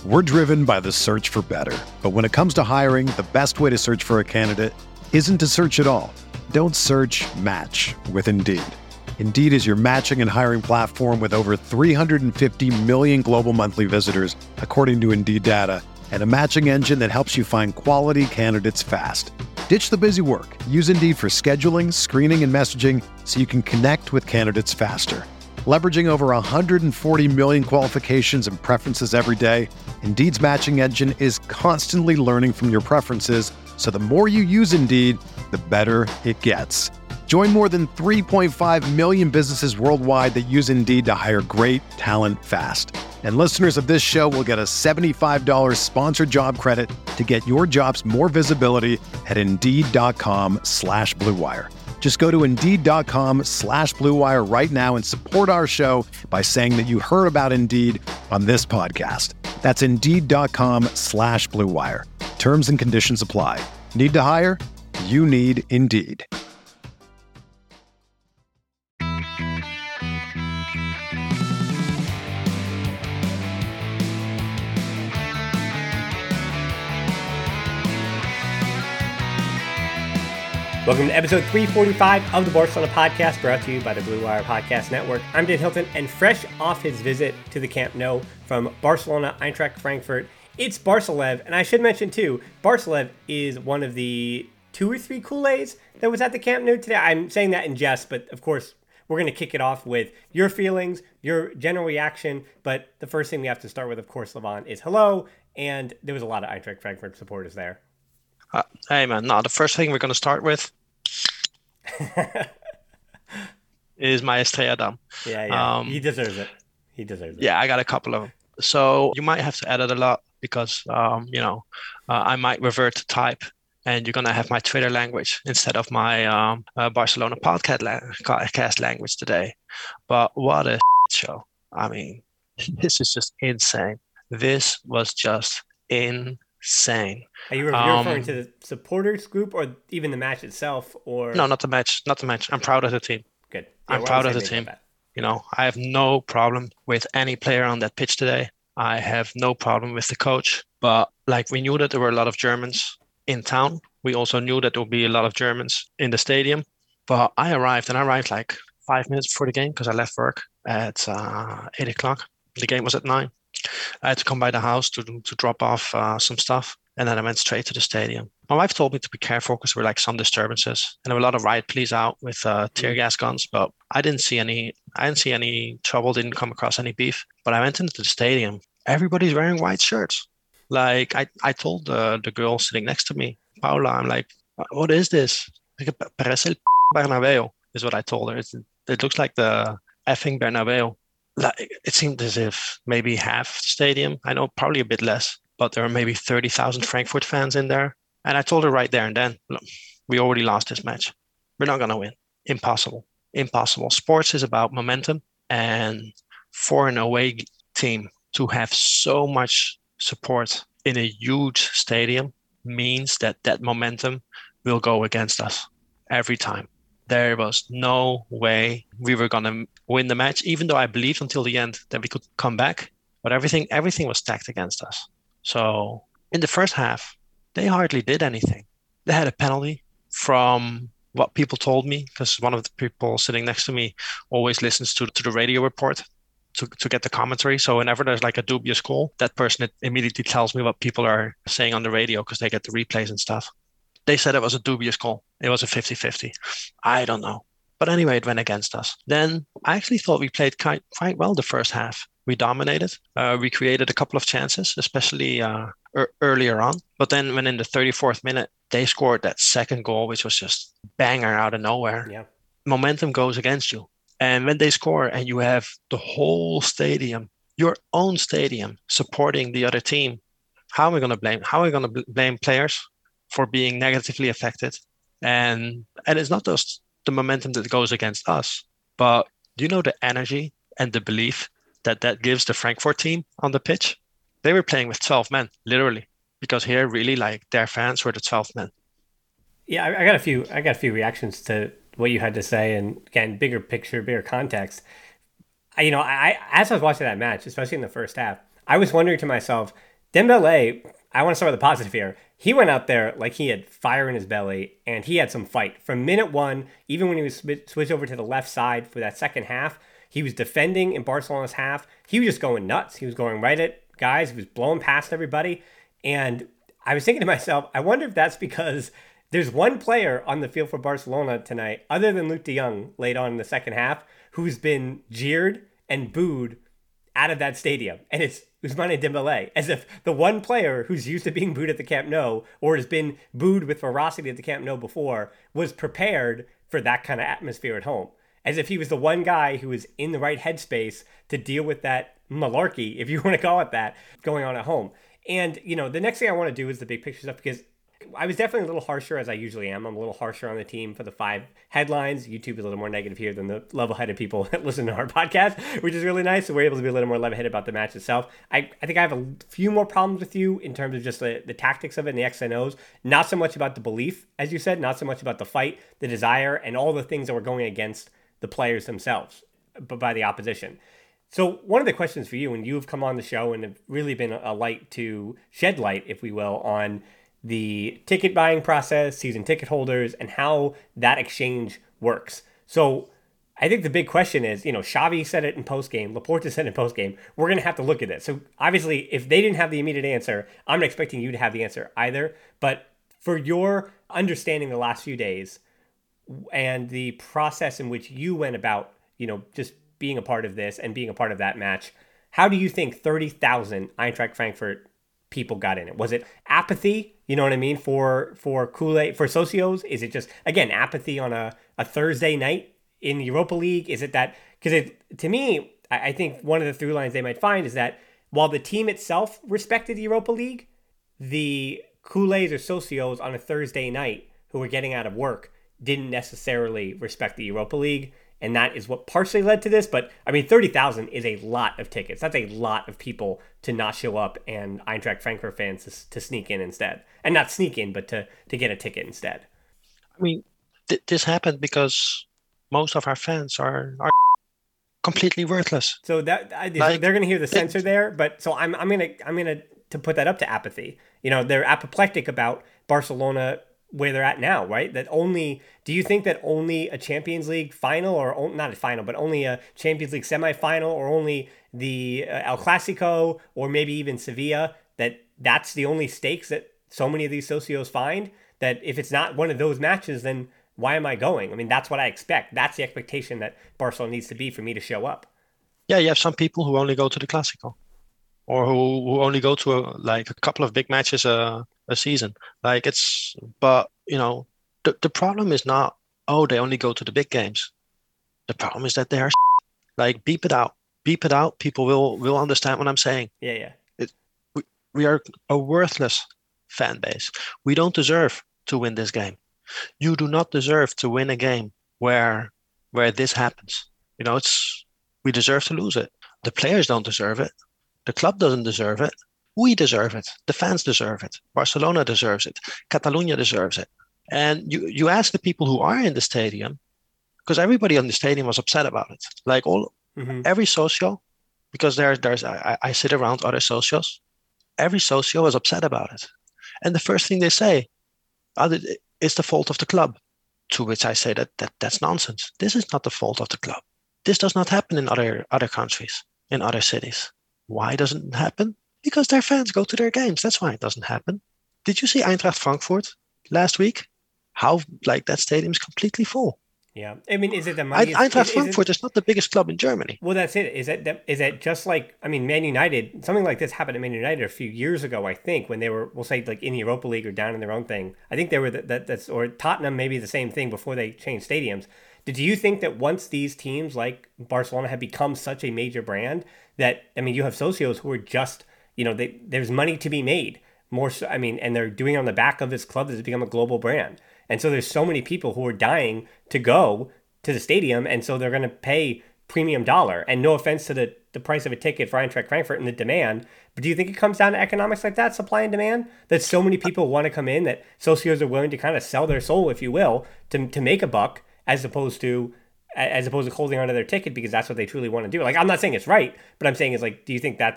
We're driven by the search for better. But when it comes to hiring, the best way to search for a candidate isn't to search at all. Don't search, match with Indeed. Indeed is your matching and hiring platform with over 350 million global monthly visitors, according to Indeed data, and a matching engine that helps you find quality candidates fast. Ditch the busy work. Use Indeed for scheduling, screening, and messaging so you can connect with candidates faster. Leveraging over 140 million qualifications and preferences every day, Indeed's matching engine is constantly learning from your preferences, so the more you use Indeed, the better it gets. Join more than 3.5 million businesses worldwide that use Indeed to hire great talent fast. And listeners of this show will get a $75 sponsored job credit to get your jobs more visibility at Indeed.com/Blue Wire. Just go to Indeed.com/Blue Wire right now and support our show by saying that you heard about Indeed on this podcast. That's Indeed.com/Blue Wire. Terms and conditions apply. Need to hire? You need Indeed. Welcome to episode 345 of the Barcelona Podcast, brought to you by the Blue Wire Podcast Network. I'm Dan Hilton, and fresh off his visit to the Camp Nou from Barcelona Eintracht Frankfurt, it's Barcelev. And I should mention, too, Barcelev is one of the 2 or 3 Kool-Aids that was at the Camp Nou today. I'm saying that in jest, but of course, we're going to kick it off with your feelings, your general reaction. But the first thing we have to start with, of course, Levon, is hello. And there was a lot of Eintracht Frankfurt supporters there. Hey man, no, the first thing we're going to start with is Maestri Adam. Yeah. He deserves it. Yeah, I got a couple of them. So you might have to edit a lot because, I might revert to type and you're going to have my Twitter language instead of my Barcelona podcast language today. But what a show. I mean, this is just insane. This was just insane. Are you referring to the supporters group or even the match itself? Or no, not the match. I'm proud of the team. Good. I'm proud of the team. I have no problem with any player on that pitch today. I have no problem with the coach. But we knew that there were a lot of Germans in town. We also knew that there would be a lot of Germans in the stadium. But I arrived like 5 minutes before the game because I left work at 8 o'clock. The game was at 9. I had to come by the house to drop off some stuff. And then I went straight to the stadium. My wife told me to be careful because there were some disturbances. And there were a lot of riot police out with tear gas guns. But I didn't see any trouble, didn't come across any beef. But I went into the stadium. Everybody's wearing white shirts. I told the girl sitting next to me, Paula, I'm like, what is this? Parece el Bernabeu is what I told her. It looks like the effing Bernabeu. It seemed as if maybe half the stadium, I know probably a bit less, but there were maybe 30,000 Frankfurt fans in there. And I told her right there and then, look, we already lost this match. We're not going to win. Impossible. Sports is about momentum. And for an away team to have so much support in a huge stadium means that momentum will go against us every time. There was no way we were going to win the match, even though I believed until the end that we could come back. But everything was stacked against us. So in the first half, they hardly did anything. They had a penalty from what people told me, because one of the people sitting next to me always listens to the radio report to get the commentary. So whenever there's a dubious call, that person immediately tells me what people are saying on the radio because they get the replays and stuff. They said it was a dubious call. It was a 50-50. I don't know. But anyway, it went against us. Then I actually thought we played quite well the first half. We dominated. We created a couple of chances, especially earlier on. But then when in the 34th minute, they scored that second goal, which was just banger out of nowhere. Yeah. Momentum goes against you. And when they score and you have the whole stadium, your own stadium, supporting the other team, how are we going to blame? How are we going to blame players for being negatively affected? And it's not just the momentum that goes against us, but the energy and the belief that gives the Frankfurt team on the pitch? They were playing with 12 men, literally, because here really their fans were the 12 men. Yeah, I got a few reactions to what you had to say, and again, bigger picture, bigger context. I as I was watching that match, especially in the first half, I was wondering to myself, Dembele, I want to start with the positive here. He went out there like he had fire in his belly, and he had some fight. From minute one, even when he was switched over to the left side for that second half, he was defending in Barcelona's half. He was just going nuts. He was going right at guys. He was blowing past everybody. And I was thinking to myself, I wonder if that's because there's one player on the field for Barcelona tonight, other than Luuk de Jong late on in the second half, who's been jeered and booed out of that stadium. And it's Ousmane Dembele, as if the one player who's used to being booed at the Camp Nou or has been booed with ferocity at the Camp Nou before was prepared for that kind of atmosphere at home. As if he was the one guy who was in the right headspace to deal with that malarkey, if you want to call it that, going on at home. And, the next thing I want to do is the big picture stuff, because I was definitely a little harsher, as I usually am. I'm a little harsher on the team for the 5 headlines. YouTube is a little more negative here than the level-headed people that listen to our podcast, which is really nice. So we're able to be a little more level-headed about the match itself. I think I have a few more problems with you in terms of just the tactics of it and the X and O's. Not so much about the belief, as you said, not so much about the fight, the desire, and all the things that were going against the players themselves, but by the opposition. So one of the questions for you, and you've come on the show and have really been a light to shed light, if we will, on the ticket buying process, season ticket holders, and how that exchange works. So I think the big question is, Xavi said it in postgame, Laporta said it in postgame, we're going to have to look at this. So obviously, if they didn't have the immediate answer, I'm not expecting you to have the answer either. But for your understanding the last few days and the process in which you went about, just being a part of this and being a part of that match, how do you think 30,000 Eintracht Frankfurt people got in it? Was it apathy, you know what I mean, for Kool-Aid, for Socios? Is it just, again, apathy on a Thursday night in the Europa League? Is it that, because to me, I think one of the through lines they might find is that while the team itself respected the Europa League, the Kool-Aids or Socios on a Thursday night who were getting out of work didn't necessarily respect the Europa League. And that is what partially led to this. But, 30,000 is a lot of tickets. That's a lot of people to not show up and Eintracht Frankfurt fans to sneak in instead. And not sneak in, but to get a ticket instead. This happened because most of our fans are completely worthless. So that they're going to hear the censor there. But so I'm gonna to put that up to apathy. They're apoplectic about Barcelona where they're at now, right? Do you think that only a Champions League final, or not a final, but only a Champions League semifinal, or only the El Clasico, or maybe even Sevilla, that's the only stakes that so many of these socios find? That if it's not one of those matches, then why am I going? That's what I expect. That's the expectation that Barcelona needs to be for me to show up. Yeah, you have some people who only go to the Clasico, or who only go to a couple of big matches a season. But the problem is not, they only go to the big games. The problem is that they are beep it out. People will understand what I'm saying. Yeah. We are a worthless fan base. We don't deserve to win this game. You do not deserve to win a game where this happens. We deserve to lose it. The players don't deserve it. The club doesn't deserve it. We deserve it. The fans deserve it. Barcelona deserves it. Catalunya deserves it. And you ask the people who are in the stadium, because everybody in the stadium was upset about it. Every socio, because I sit around other socios, every socio was upset about it. And the first thing they say, it's the fault of the club. To which I say that's nonsense. This is not the fault of the club. This does not happen in other countries, in other cities. Why doesn't it happen? Because their fans go to their games. That's why it doesn't happen. Did you see Eintracht Frankfurt last week? How that stadium is completely full. Yeah, is it the money? Eintracht Frankfurt is not the biggest club in Germany. Well, that's it. Is that just like Man United? Something like this happened at Man United a few years ago, I think, when they were, we'll say, in the Europa League or down in their own thing. I think they were that's or Tottenham, maybe the same thing before they changed stadiums. Did you think that once these teams like Barcelona had become such a major brand that you have socios who are just there's money to be made more so, and they're doing it on the back of this club that's become a global brand. And so there's so many people who are dying to go to the stadium, and so they're going to pay premium dollar. And no offense to the price of a ticket for Eintracht Frankfurt and the demand, but do you think it comes down to economics like that, supply and demand, that so many people want to come in that socios are willing to kind of sell their soul, if you will, to make a buck, as opposed to holding onto their ticket because that's what they truly want to do? I'm not saying it's right, but I'm saying do you think that's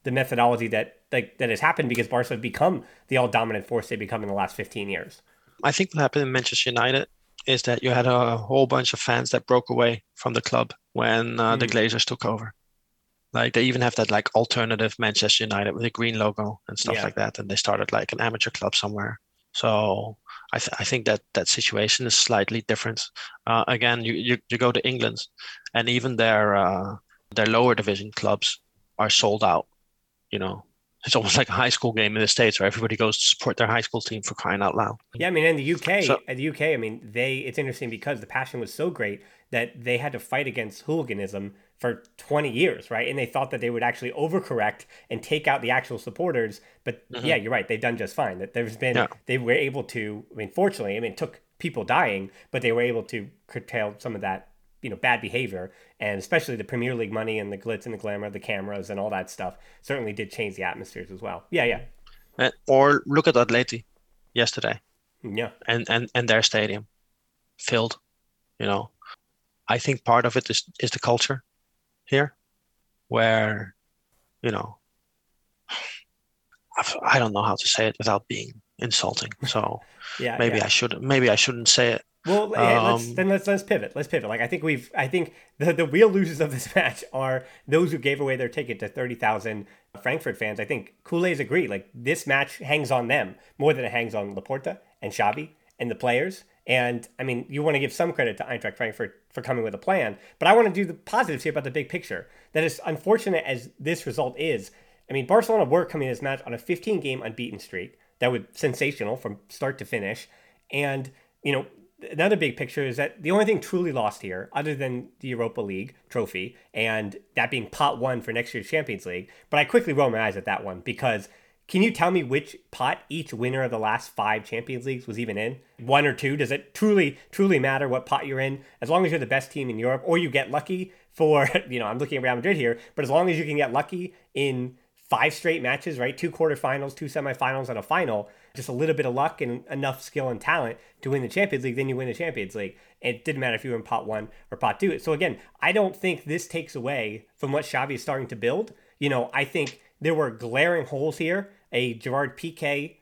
the methodology that has happened because Barca have become the all dominant force they become in the last 15 years. I think what happened in Manchester United is that you had a whole bunch of fans that broke away from the club when the Glazers took over. Like they even have that like alternative Manchester United with a green logo and stuff like that, and they started like an amateur club somewhere. So I think that situation is slightly different. Again, you go to England, and even their lower division clubs are sold out. You know, it's almost like a high school game in the States where everybody goes to support their high school team, for crying out loud. Yeah, I mean, in the UK, I mean, it's interesting because the passion was so great that they had to fight against hooliganism for 20 years, right? And they thought that they would actually overcorrect and take out the actual supporters. But yeah, you're right. They've done just fine. That they were able to, I mean, fortunately, it took people dying, but they were able to curtail some of that, bad behavior. And especially the Premier League money and the glitz and the glamour, the cameras and all that stuff certainly did change the atmospheres as well. Yeah. Or look at Atleti yesterday. Yeah. And their stadium filled, I think part of it is the culture here, where, I don't know how to say it without being insulting. So maybe I shouldn't say it. Well, let's pivot. Like I think the real losers of this match are those who gave away their ticket to 30,000 Frankfurt fans. I think Culés agree. Like this match hangs on them more than it hangs on Laporta and Xavi and the players. And I mean, you want to give some credit to Eintracht Frankfurt for coming with a plan, but I want to do the positives here about the big picture. That is unfortunate as this result is. I mean, Barcelona were coming to this match on a 15-game unbeaten streak. That was sensational from start to finish. And, another big picture is that the only thing truly lost here, other than the Europa League trophy, and that being pot one for next year's Champions League, but I quickly roll my eyes at that one because can you tell me which pot each winner of the last 5 Champions Leagues was even in? 1 or 2? Does it truly matter what pot you're in? As long as you're the best team in Europe, or you get lucky for, I'm looking at Real Madrid here, but as long as you can get lucky in 5 straight matches, right? 2 quarterfinals, 2 semifinals, and a final, just a little bit of luck and enough skill and talent to win the Champions League, then you win the Champions League. It didn't matter if you were in pot 1 or pot 2. So again, I don't think this takes away from what Xavi is starting to build. I think there were glaring holes here. A Gerard Piqué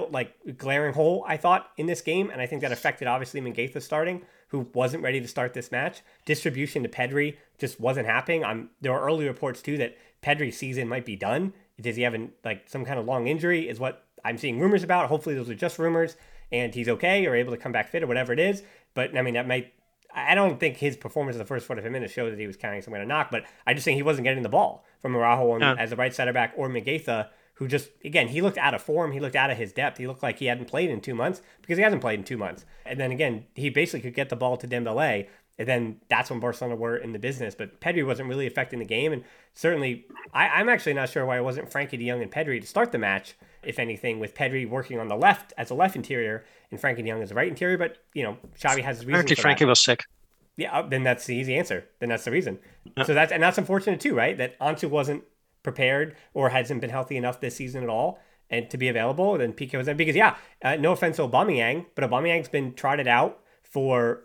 glaring hole, I thought, in this game. And I think that affected, obviously, Mingueza starting, who wasn't ready to start this match. Distribution to Pedri just wasn't happening. There were early reports, too, that Pedri's season might be done. Does he have some kind of long injury is what I'm seeing rumors about. Hopefully those are just rumors and he's okay or able to come back fit or whatever it is. But, I mean, I don't think his performance in the first 45 minutes showed that he was carrying some kind of knock. But I just think he wasn't getting the ball from Araujo as a right center back or Mingueza, who just, again, he looked out of form. He looked out of his depth. He looked like he hadn't played in 2 months because he hasn't played in 2 months. And then, again, he basically could get the ball to Dembélé. And then that's when Barcelona were in the business. But Pedri wasn't really affecting the game. And certainly, I'm actually not sure why it wasn't Frankie de Jong and Pedri to start the match, if anything, with Pedri working on the left as a left interior and Frankie de Jong as a right interior. But, Xavi has his reasons Apparently for Frankie that. was sick. Yeah, then that's the easy answer. Then that's the reason. Yeah. So that's unfortunate too, right? That Ansu wasn't prepared or hasn't been healthy enough this season at all and to be available. Then Piqué was there because, no offense to Aubameyang, but Aubameyang's been trotted out for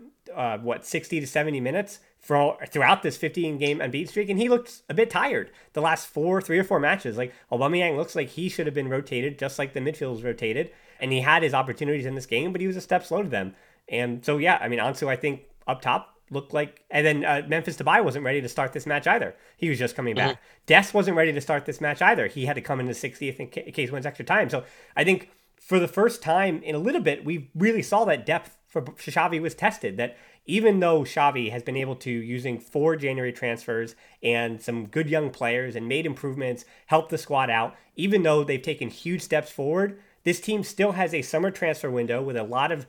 60 to 70 minutes throughout this 15-game unbeaten streak, and he looks a bit tired the last 3 or 4 matches. Like Aubameyang looks like he should have been rotated just like the midfield was rotated, and he had his opportunities in this game, but he was a step slow to them. And so, Ansu, I think, up top looked like, and then Memphis Depay wasn't ready to start this match either. He was just coming back. Dest wasn't ready to start this match either. He had to come in the 60th in case wins extra time. So I think for the first time in a little bit, we really saw that depth for Xavi was tested. That even though Xavi has been able to, using 4 January transfers and some good young players and made improvements, help the squad out, even though they've taken huge steps forward, this team still has a summer transfer window with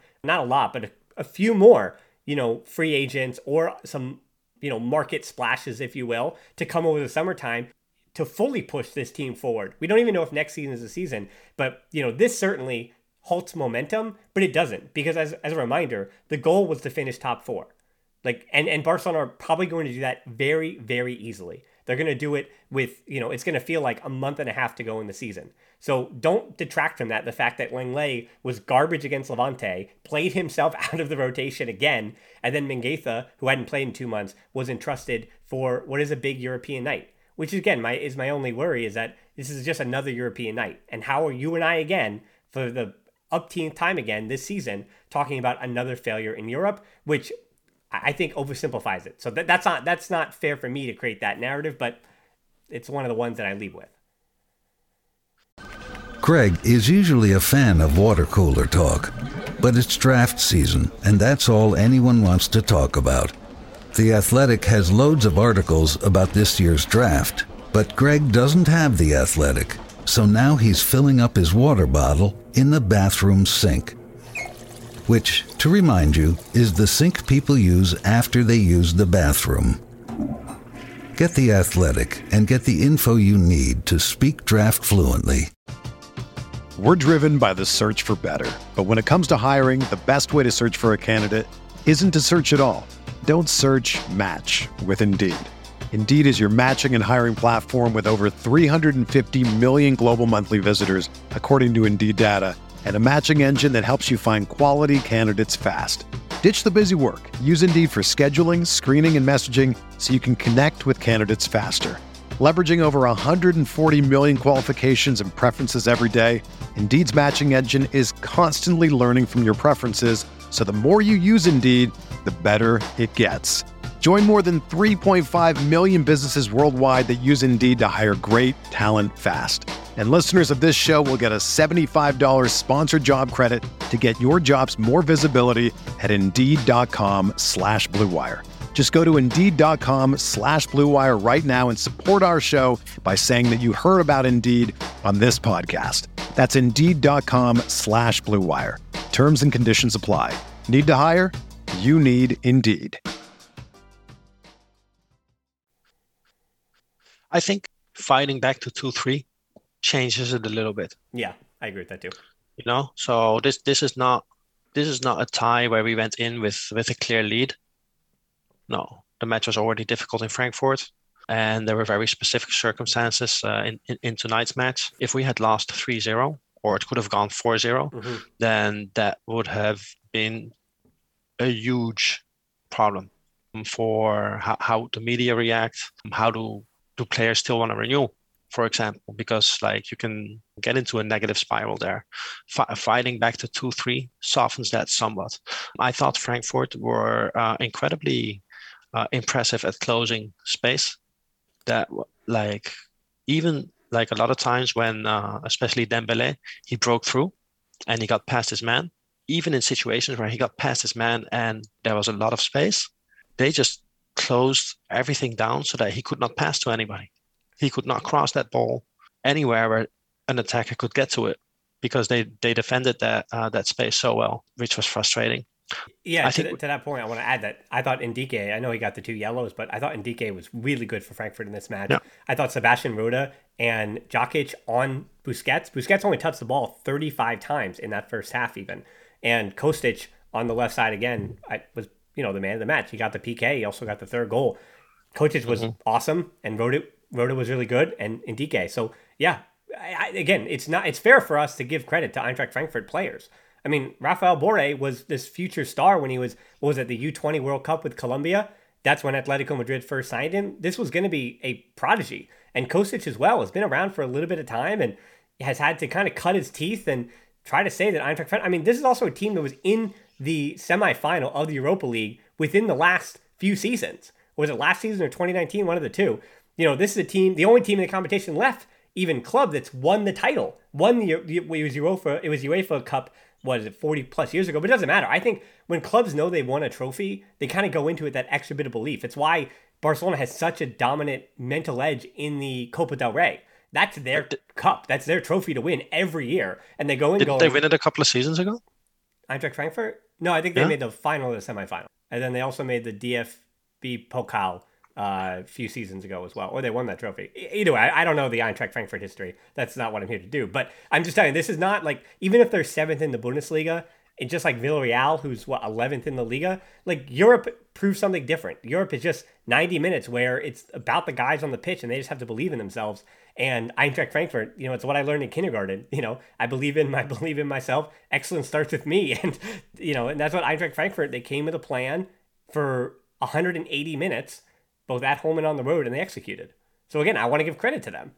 a few more free agents or some, market splashes, if you will, to come over the summertime to fully push this team forward. We don't even know if next season is the season, but, this certainly halts momentum, but it doesn't, because as a reminder, the goal was to finish top 4. And Barcelona are probably going to do that very, very easily. They're going to do it with, it's going to feel like a month and a half to go in the season. So don't detract from that, the fact that Lenglet was garbage against Levante, played himself out of the rotation again, and then Mingueza, who hadn't played in 2 months, was entrusted for what is a big European night. Which, again, is my only worry, is that This is just another European night. And how are you and I again, for the upteenth time again this season, talking about another failure in Europe, which I think oversimplifies it. So that's not fair for me to create that narrative, but it's one of the ones that I leave with. Greg is usually a fan of water cooler talk, but it's draft season, and that's all anyone wants to talk about. The Athletic has loads of articles about this year's draft, but Greg doesn't have The Athletic, so now he's filling up his water bottle in the bathroom sink, which, to remind you, is the sink people use after they use the bathroom. Get The Athletic and get the info you need to speak draft fluently. We're driven by the search for better. But when it comes to hiring, the best way to search for a candidate isn't to search at all. Don't search, match with Indeed. Indeed is your matching and hiring platform with over 350 million global monthly visitors, according to Indeed data, and a matching engine that helps you find quality candidates fast. Ditch the busy work. Use Indeed for scheduling, screening, and messaging so you can connect with candidates faster. Leveraging over 140 million qualifications and preferences every day, Indeed's matching engine is constantly learning from your preferences, so the more you use Indeed, the better it gets. Join more than 3.5 million businesses worldwide that use Indeed to hire great talent fast. And listeners of this show will get a $75 sponsored job credit to get your jobs more visibility at Indeed.com/Blue Wire. Just go to Indeed.com/Blue Wire right now and support our show by saying that you heard about Indeed on this podcast. That's Indeed.com/Blue Wire. Terms and conditions apply. Need to hire? You need Indeed. I think fighting back to 2-3 changes it a little bit. Yeah, I agree with that too. You know, so this is not a tie where we went in with a clear lead. No, the match was already difficult in Frankfurt, and there were very specific circumstances in tonight's match. If we had lost 3-0, or it could have gone 4-0, then that would have been a huge problem for how the media react, how do players still want to renew, for example, because like you can get into a negative spiral there. Fighting back to 2-3 softens that somewhat. I thought Frankfurt were incredibly impressive at closing space. That like even like a lot of times when especially Dembele, he broke through and he got past his man. Even in situations where he got past his man and there was a lot of space, they just closed everything down so that he could not pass to anybody. He could not cross that ball anywhere where an attacker could get to it because they defended that space so well, which was frustrating. Yeah, to that point, I want to add that I thought Ndike, I know he got the 2 yellows, but I thought Ndike was really good for Frankfurt in this match. Yeah. I thought Sebastian Rode and Jokic on Busquets. Busquets only touched the ball 35 times in that first half even. And Kostic on the left side again was the man of the match. He got the PK. He also got the 3rd goal. Kostic was awesome, and Rode was really good, and Ndike. So yeah, again, it's fair for us to give credit to Eintracht Frankfurt players. I mean, Rafael Borre was this future star when he was, the U20 World Cup with Colombia. That's when Atletico Madrid first signed him. This was going to be a prodigy. And Kostic as well has been around for a little bit of time and has had to kind of cut his teeth and try to say that Eintracht Frankfurt, I mean, this is also a team that was in the semifinal of the Europa League within the last few seasons. Was it last season or 2019? One of the two. This is a team, the only team in the competition left, even club, that's won the title. It was UEFA Cup, 40 plus years ago, but it doesn't matter. I think when clubs know they won a trophy, they kind of go into it that extra bit of belief. It's why Barcelona has such a dominant mental edge in the Copa del Rey. That's their cup. That's their trophy to win every year. And they go in Didn't they win it a couple of seasons ago? Eintracht Frankfurt? No, I think they made the final or the semifinal. And then they also made the DFB Pokal a few seasons ago as well, or they won that trophy. Either way, I don't know the Eintracht Frankfurt history. That's not what I'm here to do. But I'm just telling you, this is not like, even if they're 7th in the Bundesliga, it's just like Villarreal, who's 11th in the Liga. Like, Europe proves something different. Europe is just 90 minutes where it's about the guys on the pitch and they just have to believe in themselves. And Eintracht Frankfurt, it's what I learned in kindergarten. I believe in myself. Excellence starts with me. And, and that's what Eintracht Frankfurt, they came with a plan for 180 minutes, both at home and on the road, and they executed. So again, I want to give credit to them.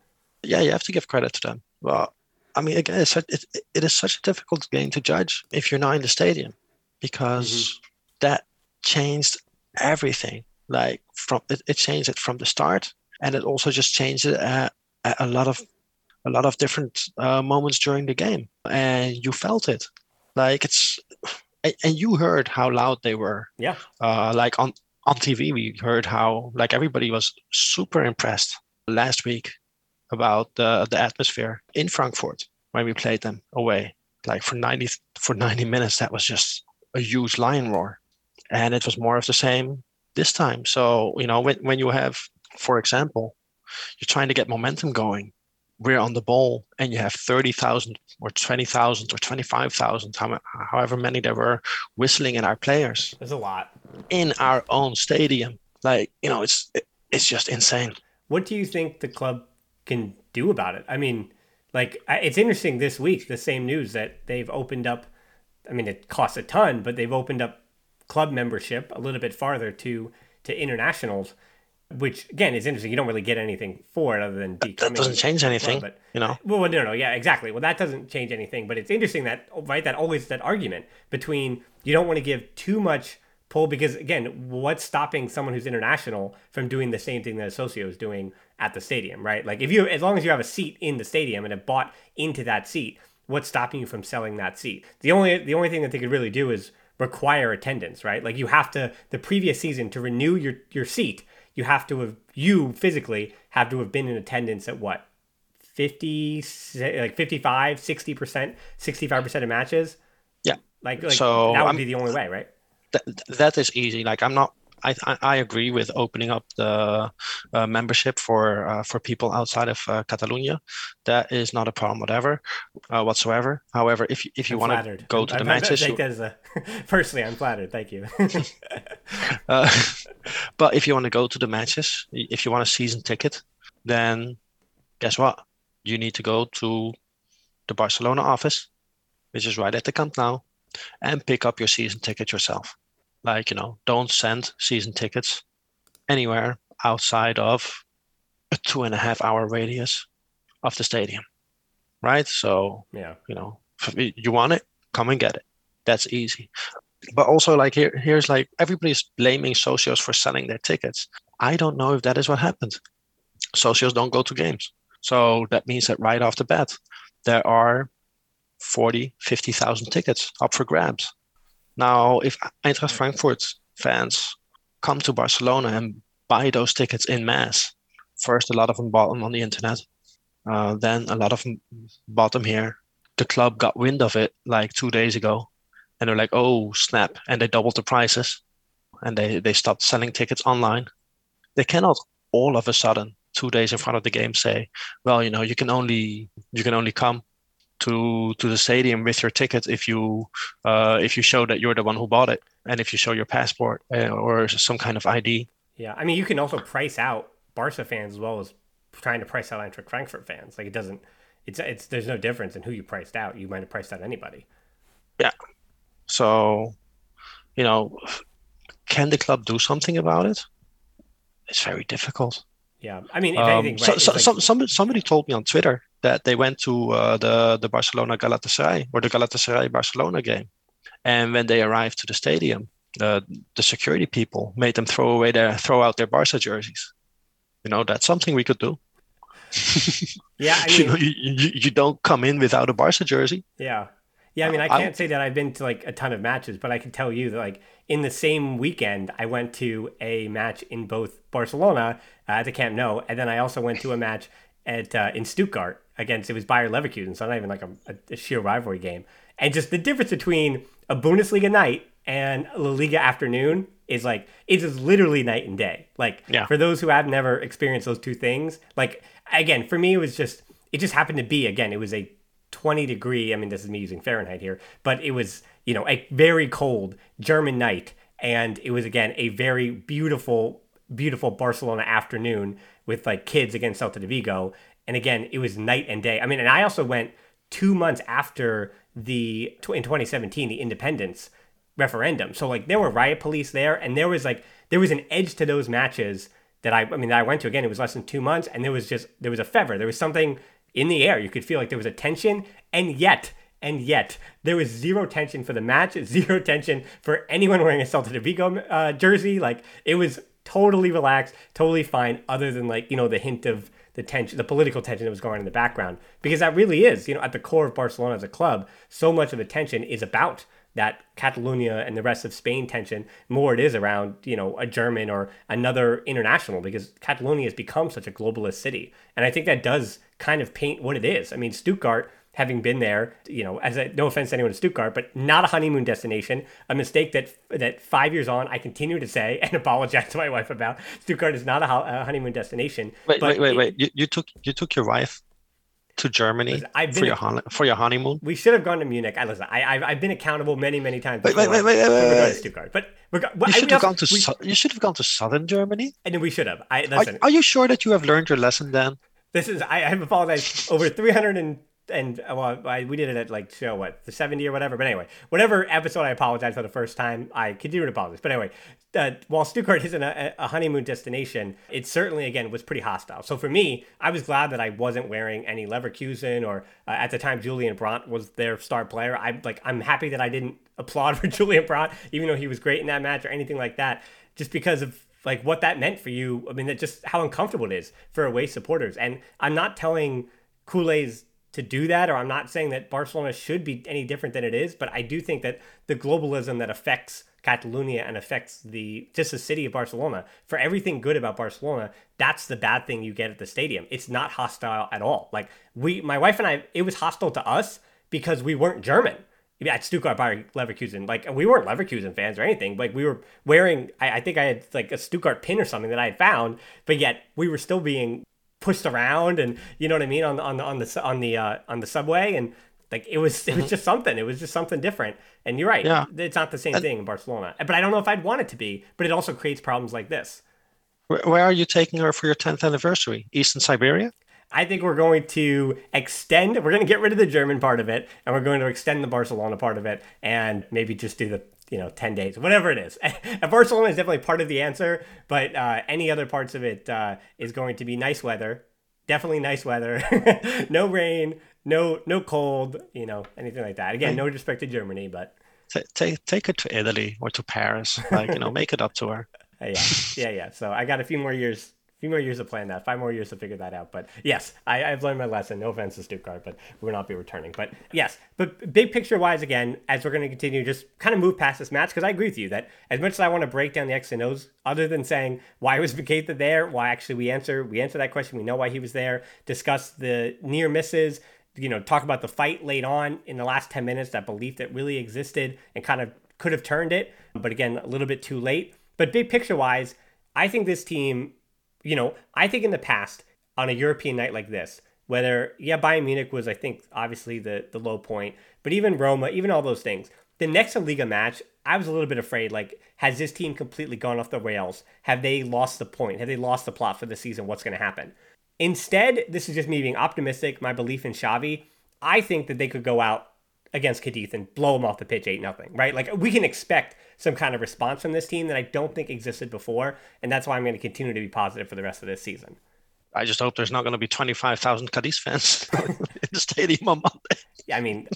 Yeah, you have to give credit to them. Well, I mean, again, it is such a difficult game to judge if you're not in the stadium, because that changed everything. Like it changed it from the start, and it also just changed it at a lot of different moments during the game, and you felt it. Like and you heard how loud they were. Yeah. Like on TV, we heard how like everybody was super impressed last week about the atmosphere in Frankfurt when we played them away. Like for 90 minutes, that was just a huge lion roar, and it was more of the same this time. So when you have, for example, you're trying to get momentum going, we're on the ball, and you have 30,000 or 20,000 or 25,000, however many there were, whistling at our players. There's a lot in our own stadium. Like it's just insane. What do you think the club can do about it? I mean, like, it's interesting this week, the same news that they've opened up. I mean, it costs a ton, but they've opened up club membership a little bit farther to internationals, which again is interesting. You don't really get anything for it other than becoming. That doesn't change anything, but, Well, no, yeah, exactly. Well, that doesn't change anything, but it's interesting that always that argument between you don't want to give too much pull, because again, what's stopping someone who's international from doing the same thing that Socio is doing at the stadium, right? Like as long as you have a seat in the stadium and have bought into that seat, what's stopping you from selling that seat? The only thing that they could really do is require attendance, right? Like you have to, the previous season, to renew your seat, you physically have to have been in attendance at what, 55, 60%, 65% of matches. Yeah. Like so that would be the only way, right? That is easy. Like I agree with opening up the membership for people outside of Catalonia. That is not a problem, whatsoever. However, if you want to go to the matches, personally, I'm flattered. Thank you. But if you want to go to the matches, if you want a season ticket, then guess what? You need to go to the Barcelona office, which is right at the Camp Nou, and pick up your season ticket yourself. Like, don't send season tickets anywhere outside of a 2.5 hour radius of the stadium, right? So, yeah, you want it, come and get it. That's easy. But also, like, here's like everybody's blaming Socios for selling their tickets. I don't know if that is what happened. Socios don't go to games. So that means that right off the bat, there are 40, 50,000 tickets up for grabs. Now, if Eintracht Frankfurt fans come to Barcelona and buy those tickets in mass, first, a lot of them bought them on the internet. Then a lot of them bought them here. The club got wind of it like 2 days ago, and they're like, oh, snap. And they doubled the prices, and they stopped selling tickets online. They cannot all of a sudden, 2 days in front of the game, say, well, you can only come to the stadium with your ticket if you show that you're the one who bought it, and if you show your passport or some kind of ID. Yeah, I mean, you can also price out Barca fans as well as trying to price out Eintracht Frankfurt fans. Like there's no difference in who you priced out. You might have priced out anybody. Yeah. So, can the club do something about it? It's very difficult. Yeah, I mean, if anything, right, somebody told me on Twitter that they went to the Barcelona Galatasaray or the Galatasaray Barcelona game, and when they arrived to the stadium, the security people made them throw out their Barca jerseys. That's something we could do. Yeah, I mean, you don't come in without a Barca jersey. Yeah. Yeah, I mean, I can't say that I've been to like a ton of matches, but I can tell you that like in the same weekend, I went to a match in both Barcelona at the Camp Nou, and then I also went to a match in Stuttgart against, it was Bayer Leverkusen, so not even like a sheer rivalry game. And just the difference between a Bundesliga night and La Liga afternoon is like, it is literally night and day. Like, yeah. For those who have never experienced those two things, like, again, for me, it just happened to be, again, it was a 20-degree, I mean, this is me using Fahrenheit here, but it was, a very cold German night. And it was, again, a very beautiful, beautiful Barcelona afternoon with like kids against Celta de Vigo. And again, it was night and day. I mean, and I also went 2 months after in 2017, the independence referendum. So like there were riot police there, and there was an edge to those matches that I went to. Again, it was less than 2 months, and there was a fever. There was something in the air. You could feel like there was a tension, and yet there was zero tension for the match, zero tension for anyone wearing a Celta de Vigo jersey. Like, it was totally relaxed, totally fine, other than, like, you know, the hint of the tension, the political tension that was going on in the background, because that really is, you know, at the core of Barcelona as a club, so much of the tension is about that Catalonia and the rest of Spain tension. More it is around, you know, a German or another international, because Catalonia has become such a globalist city. And I think that does kind of paint what it is. I mean, Stuttgart, having been there, you know, no offense to anyone in Stuttgart, but not a honeymoon destination, a mistake that 5 years on, I continue to say and apologize to my wife about. Stuttgart is not a honeymoon destination. Wait. You took your wife to Germany for your honeymoon? We should have gone to Munich. I've been accountable many times. Wait. Stuttgart. But you should have gone to southern Germany. And we should have. Are you sure that you have learned your lesson then? I have apologized over 300 we did it at like the 70 or whatever. But anyway, whatever episode I apologized for the first time, I continue to apologize. But anyway, while Stuttgart isn't a honeymoon destination, it certainly, again, was pretty hostile. So for me, I was glad that I wasn't wearing any Leverkusen, or at the time Julian Brandt was their star player. I'm happy that I didn't applaud for Julian Brandt, even though he was great in that match or anything like that, just because of like what that meant for you. I mean, that just how uncomfortable it is for away supporters. And I'm not telling culés to do that, or I'm not saying that Barcelona should be any different than it is, but I do think that the globalism that affects Catalonia and affects the city of Barcelona, for everything good about Barcelona, that's the bad thing you get at the stadium. It's not hostile at all. Like, my wife and I, it was hostile to us because we weren't German at Stuttgart by Leverkusen. Like, we weren't Leverkusen fans or anything. Like, we were wearing, I think I had like a Stuttgart pin or something that I had found, but yet we were still being pushed around, and you know what I mean, on the subway, and like it was just something. It was just something different. And you're right, yeah. It's not the same thing in Barcelona. But I don't know if I'd want it to be. But it also creates problems like this. Where are you taking her for your 10th anniversary? Eastern Siberia? I think we're going to extend. We're going to get rid of the German part of it, and we're going to extend the Barcelona part of it, and maybe just do the 10 days, whatever it is. And Barcelona is definitely part of the answer, but any other parts of it is going to be nice weather. Definitely nice weather. No rain, no cold, anything like that. Again, no disrespect to Germany, but take her to Italy or to Paris, make it up to her. Yeah. So I got a few more years to plan that, 5 more years to figure that out. But yes, I've learned my lesson. No offense to Stuttgart, but we will not be returning. But yes, but big picture wise, again, as we're going to continue, just kind of move past this match, because I agree with you that as much as I want to break down the X and O's, other than saying why was Keita there, why actually we answer that question, we know why he was there, discuss the near misses, talk about the fight late on in the last 10 minutes, that belief that really existed and kind of could have turned it, but again, a little bit too late. But big picture wise, I think this team, I think in the past, on a European night like this, whether, Bayern Munich was, I think, obviously the low point, but even Roma, even all those things, the next Liga match, I was a little bit afraid, like, has this team completely gone off the rails? Have they lost the point? Have they lost the plot for the season? What's going to happen? Instead, this is just me being optimistic, my belief in Xavi. I think that they could go out against Cadiz and blow them off the pitch 8-0, right? Like, we can expect some kind of response from this team that I don't think existed before, and that's why I'm going to continue to be positive for the rest of this season. I just hope there's not going to be 25,000 Cadiz fans in the stadium on Monday.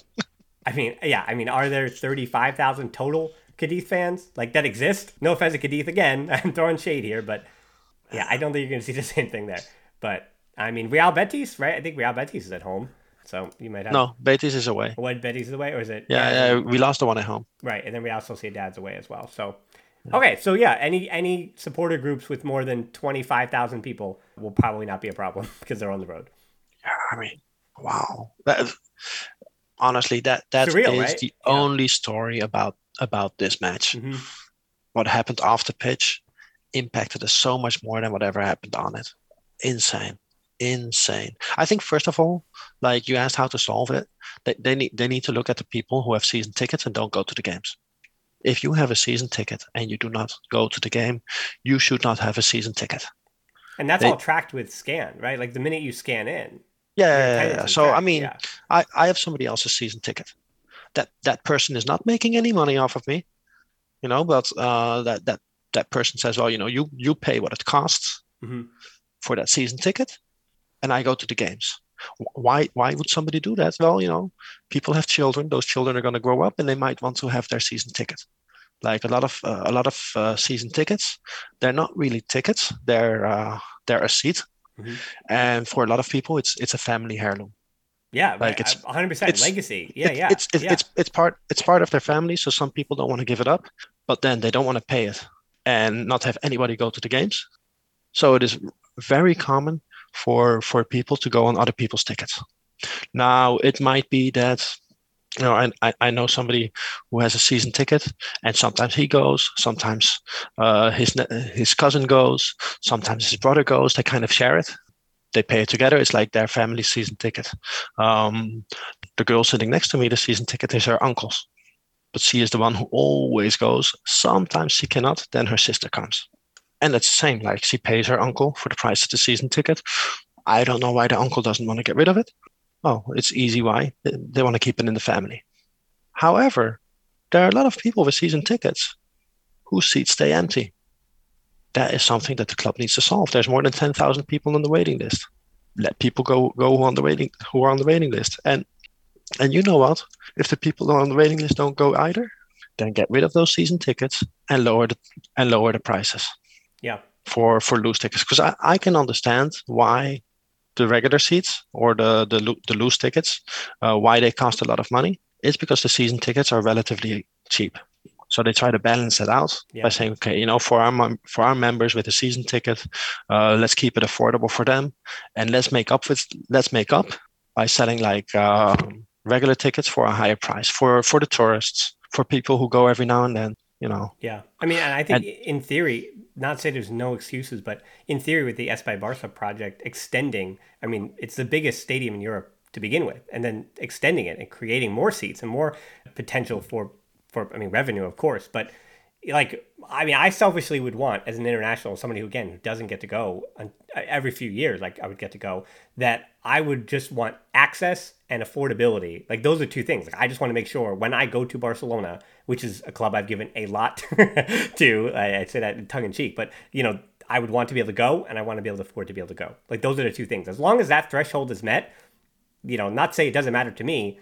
I mean, are there 35,000 total Cadiz fans like that exist? No offense to Cadiz again, I'm throwing shade here, but yeah, I don't think you're going to see the same thing there. But I mean, Real Betis, right? I think Real Betis is at home. So you might have... No, Betis is away. What, Betis is away? Or is it... Yeah, we lost the one at home. Right, and then Real Sociedad's away as well. So, okay, so yeah, any supporter groups with more than 25,000 people will probably not be a problem because they're on the road. Yeah, I mean, wow. Honestly, that surreal, is right? the only story about this match. Mm-hmm. What happened off the pitch impacted us so much more than whatever happened on it. Insane. I think, first of all, like you asked how to solve it, they need to look at the people who have season tickets and don't go to the games. If you have a season ticket and you do not go to the game, you should not have a season ticket. And that's all tracked with scan, right? Like the minute you scan in. Yeah. So, tracked. I mean, I have somebody else's season ticket. That person is not making any money off of me, but that person says, well, you pay what it costs. for that season ticket, and I go to the games. Why would somebody do that? Well, people have children. Those children are going to grow up, and they might want to have their season ticket. Like a lot of season tickets, they're not really tickets. They're a seat, and for a lot of people, it's a family heirloom. Yeah, like it's 100% legacy. Yeah, it's part of their family. So some people don't want to give it up, but then they don't want to pay it and not have anybody go to the games. So it is very common for people to go on other people's tickets. Now it might be that I know somebody who has a season ticket, and sometimes he goes, sometimes his cousin goes, sometimes his brother goes. They kind of share it. They pay it together. It's like their family season ticket. The girl sitting next to me, the season ticket is her uncle's, but she is the one who always goes. Sometimes she cannot, then her sister comes. And it's the same, like she pays her uncle for the price of the season ticket. I don't know why the uncle doesn't want to get rid of it. Oh, it's easy why. They want to keep it in the family. However, there are a lot of people with season tickets whose seats stay empty. That is something that the club needs to solve. There's more than 10,000 people on the waiting list. Let people go who are on the waiting list. And you know what? If the people who are on the waiting list don't go either, then get rid of those season tickets and lower the prices. Yeah. For loose tickets, because I can understand why the regular seats or the loose tickets, why they cost a lot of money. It's because the season tickets are relatively cheap. So they try to balance it out by saying, okay, for our members with a season ticket, let's keep it affordable for them, and let's make up by selling like regular tickets for a higher price for the tourists, for people who go every now and then. Yeah, I mean, and I think in theory, not to say there's no excuses, but in theory, with the Espai Barça project extending, I mean, it's the biggest stadium in Europe to begin with, and then extending it and creating more seats and more potential for revenue, of course. But I selfishly would want, as an international, somebody who doesn't get to go every few years, like I would get to go, that I would just want access and affordability. Like those are two things. Like I just want to make sure when I go to Barcelona, which is a club I've given a lot to, I say that tongue in cheek, but I would want to be able to go, and I want to be able to afford to be able to go. Like those are the two things. As long as that threshold is met, not say it doesn't matter to me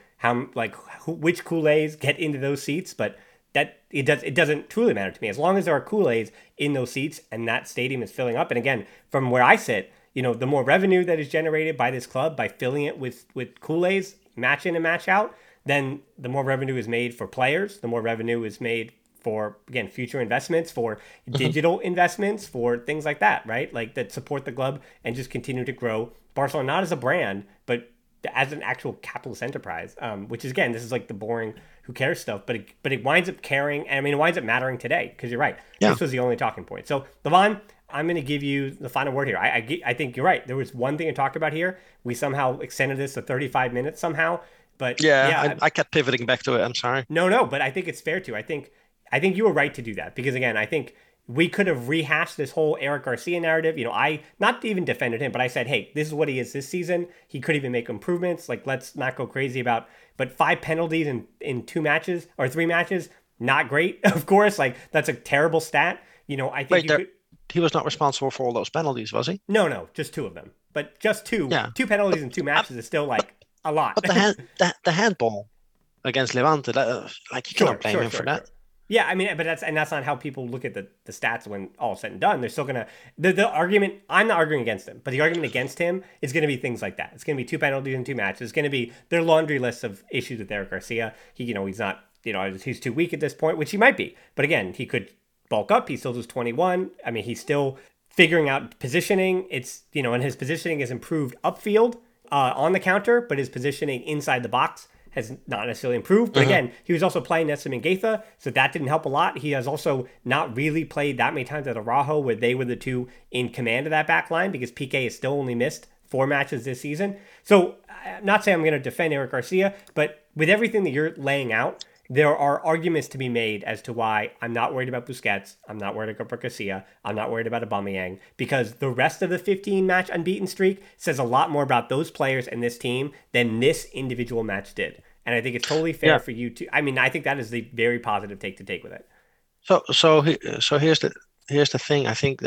which Kool-Aids get into those seats, but that it doesn't truly matter to me. As long as there are Kool-Aids in those seats and that stadium is filling up. And again, from where I sit, the more revenue that is generated by this club by filling it with Kool-Aids, match in and match out, then the more revenue is made for players, the more revenue is made for, again, future investments, for digital investments, for things like that, right? Like that support the club and just continue to grow Barcelona, not as a brand, but as an actual capitalist enterprise, which is, again, this is like the boring who cares stuff, but it winds up caring. And I mean, it winds up mattering today, because you're right. Yeah. This was the only talking point. So Levon, I'm going to give you the final word here. I think you're right. There was one thing to talk about here. We somehow extended this to 35 minutes somehow, but I kept pivoting back to it. I'm sorry. No, but I think it's fair to. I think you were right to do that, because again, I think we could have rehashed this whole Eric Garcia narrative. I not even defended him, but I said, hey, this is what he is this season. He could even make improvements. Like, let's not go crazy about, but 5 penalties in 2 matches or 3 matches, not great, of course. Like, that's a terrible stat. I think he was not responsible for all those penalties, was he? No, just 2 of them. But just 2. Yeah. 2 penalties in 2 matches is still like a lot. But the handball against Levante, you can't blame him for that. Sure. Yeah, I mean, but that's not how people look at the stats when all is said and done. They're still gonna the argument. I'm not arguing against him, but the argument against him is going to be things like that. It's going to be 2 penalties in 2 matches. It's going to be their laundry list of issues with Eric Garcia. He's not, he's too weak at this point, which he might be. But again, he could bulk up. He still does 21. I mean, he's still figuring out positioning. It's and his positioning has improved upfield on the counter, but his positioning inside the box has not necessarily improved. But again, he was also playing Nesta Mingueza, so that didn't help a lot. He has also not really played that many times at Araujo, where they were the two in command of that back line, because Piqué has still only missed 4 matches this season. So I'm not saying I'm going to defend Eric Garcia, but with everything that you're laying out, there are arguments to be made as to why I'm not worried about Busquets, I'm not worried about Garcia, I'm not worried about Aubameyang, because the rest of the 15-match unbeaten streak says a lot more about those players and this team than this individual match did. And I think it's totally fair for you to. I mean, I think that is the very positive take to take with it. So here's the thing. I think that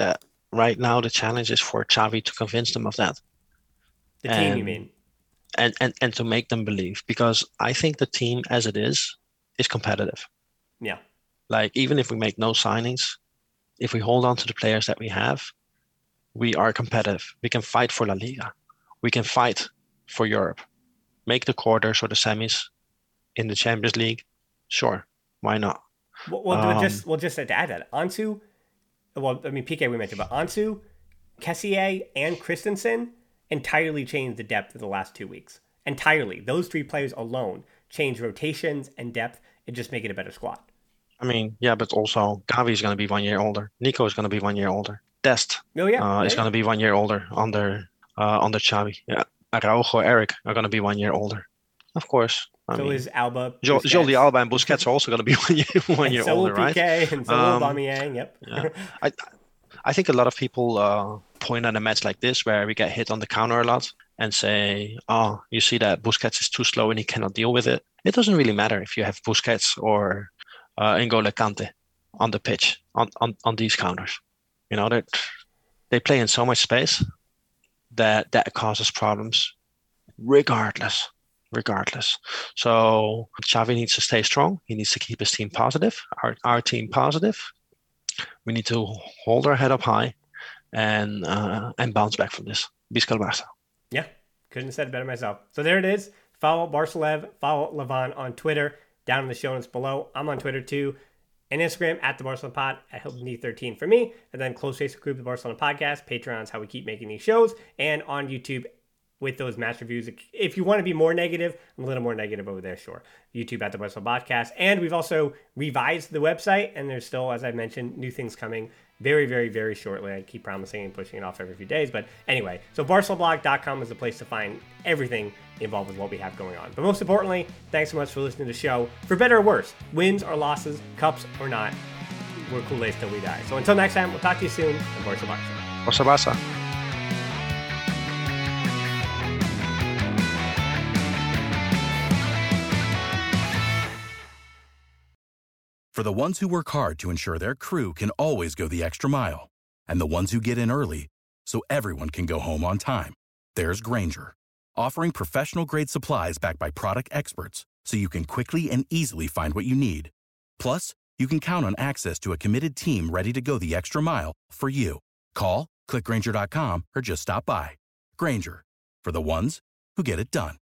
right now the challenge is for Xavi to convince them of that. The team, you mean? And to make them believe, because I think the team as it is competitive. Yeah. Like, even if we make no signings, if we hold on to the players that we have, we are competitive. We can fight for La Liga. We can fight for Europe. Make the quarters or the semis in the Champions League. Sure, why not? Just to add that, Ansu, Piqué we mentioned, but Ansu, Kessié, and Christensen entirely changed the depth of the last 2 weeks. Entirely. Those 3 players alone change rotations and depth and just make it a better squad. I mean, yeah, but also Gavi is going to be 1 year older. Nico is going to be 1 year older. Dest is going to be 1 year older under Xavi. Yeah, Araujo, Eric are going to be 1 year older. Of course. Is Alba. Jordi Alba and Busquets are also going to be 1 year older, right? Piqué, and so will Aubameyang. Yep. Yeah. I think a lot of people point at a match like this where we get hit on the counter a lot and say, oh, you see that Busquets is too slow and he cannot deal with it. It doesn't really matter if you have Busquets or N'Golo Kante on the pitch on these counters. You know, they play in so much space that causes problems regardless. So Xavi needs to stay strong. He needs to keep his team positive, our team positive. We need to hold our head up high and bounce back from this. Visca el Barça. Yeah, couldn't have said it better myself. So there it is. Follow Barcelev, follow Levon on Twitter, down in the show notes below. I'm on Twitter too, and Instagram at the Barcelona Pod, at HiltonD13 for me, and then Close Facebook Group, the Barcelona Podcast. Patreon's how we keep making these shows, and on YouTube with those match reviews. If you want to be more negative, I'm a little more negative over there, sure. YouTube at the Barcelona Podcast. And we've also revised the website, and there's still, as I mentioned, new things coming very, very, very shortly. I keep promising and pushing it off every few days. But anyway, so BarcelonaBlog.com is the place to find everything involved with what we have going on. But most importantly, thanks so much for listening to the show. For better or worse, wins or losses, cups or not, we're Kool-Aid till we die. So until next time, we'll talk to you soon. And Barca Barca. Barca Barca. For the ones who work hard to ensure their crew can always go the extra mile, and the ones who get in early so everyone can go home on time, there's Grainger, offering professional-grade supplies backed by product experts so you can quickly and easily find what you need. Plus, you can count on access to a committed team ready to go the extra mile for you. Call, click Grainger.com, or just stop by. Grainger, for the ones who get it done.